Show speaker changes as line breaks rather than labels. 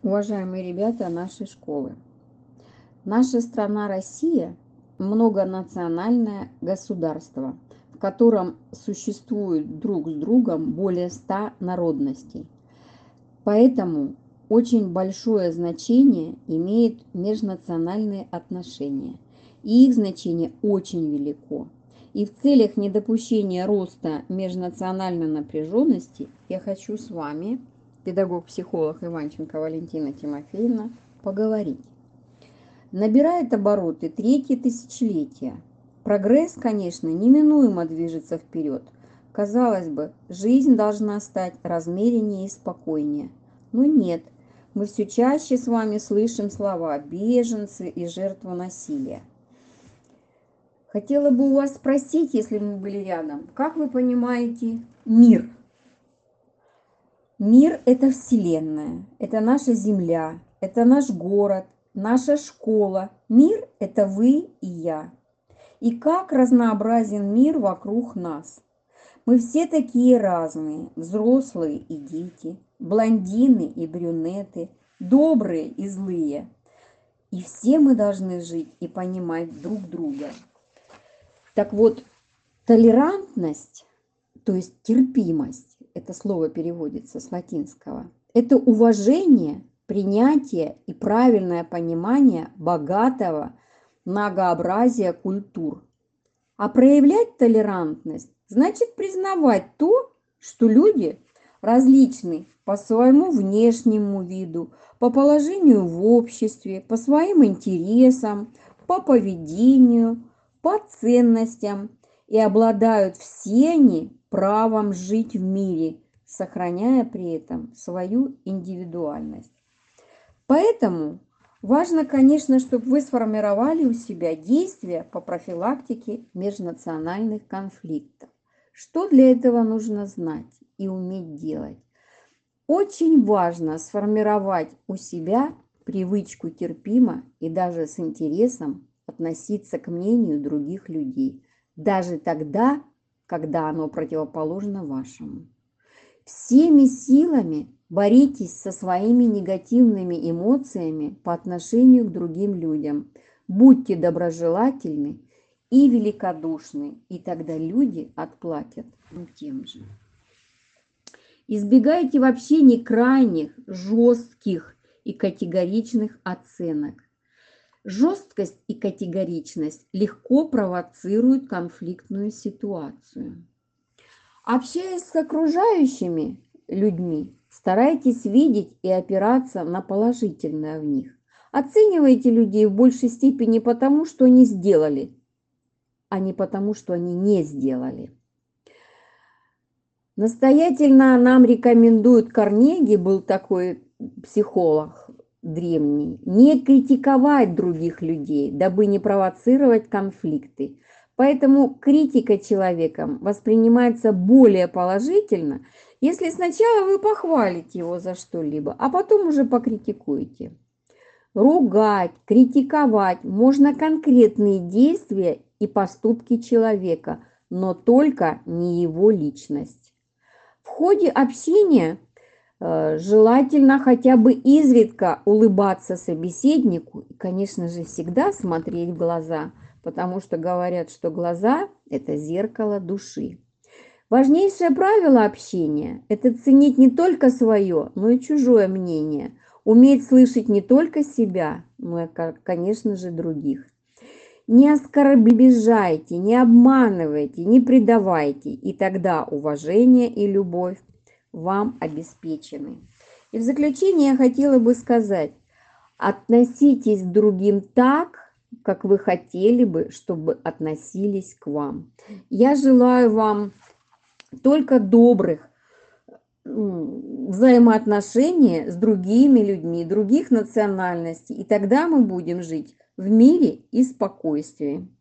Уважаемые ребята нашей школы, наша страна Россия – многонациональное государство, в котором существует друг с другом более 100 народностей. Поэтому очень большое значение имеют межнациональные отношения, и их значение очень велико. И в целях недопущения роста межнациональной напряженности я хочу с вами, педагог-психолог Иванченко Валентина Тимофеевна, поговорить. Набирает обороты третье тысячелетие. Прогресс, конечно, неминуемо движется вперед. Казалось бы, жизнь должна стать размереннее и спокойнее. Но нет, мы все чаще с вами слышим слова «беженцы» и «жертва насилия». Хотела бы у вас спросить, если мы были рядом, как вы понимаете мир? Мир – это Вселенная, это наша Земля, это наш город, наша школа. Мир – это вы и я. И как разнообразен мир вокруг нас. Мы все такие разные, взрослые и дети, блондины и брюнеты, добрые и злые. И все мы должны жить и понимать друг друга. Так вот, толерантность, то есть терпимость, это слово переводится с латинского, это уважение, принятие и правильное понимание богатого многообразия культур. А проявлять толерантность значит признавать то, что люди различны по своему внешнему виду, по положению в обществе, по своим интересам, по поведению, по ценностям, и обладают все они правом жить в мире, сохраняя при этом свою индивидуальность. Поэтому важно, конечно, чтобы вы сформировали у себя действия по профилактике межнациональных конфликтов. Что для этого нужно знать и уметь делать? Очень важно сформировать у себя привычку терпимо и даже с интересом относиться к мнению других людей, даже тогда, когда оно противоположно вашему. Всеми силами боритесь со своими негативными эмоциями по отношению к другим людям. Будьте доброжелательны и великодушны, и тогда люди отплатят тем же. Избегайте в общении крайних, жестких и категоричных оценок. Жесткость и категоричность легко провоцируют конфликтную ситуацию. Общаясь с окружающими людьми, старайтесь видеть и опираться на положительное в них. Оценивайте людей в большей степени потому, что они сделали, а не потому, что они не сделали. Настоятельно нам рекомендует Карнеги, был такой психолог древний, не критиковать других людей, дабы не провоцировать конфликты. Поэтому критика человеком воспринимается более положительно, если сначала вы похвалите его за что-либо, а потом уже покритикуете. Ругать, критиковать можно конкретные действия и поступки человека, но только не его личность. В ходе общения желательно хотя бы изредка улыбаться собеседнику и, конечно же, всегда смотреть в глаза, потому что говорят, что глаза – это зеркало души. Важнейшее правило общения – это ценить не только свое, но и чужое мнение, уметь слышать не только себя, но и, конечно же, других. Не оскорбляйте, не обманывайте, не предавайте, и тогда уважение и любовь вам обеспечены. И в заключение я хотела бы сказать, относитесь к другим так, как вы хотели бы, чтобы относились к вам. Я желаю вам только добрых взаимоотношений с другими людьми, других национальностей, и тогда мы будем жить в мире и спокойствии.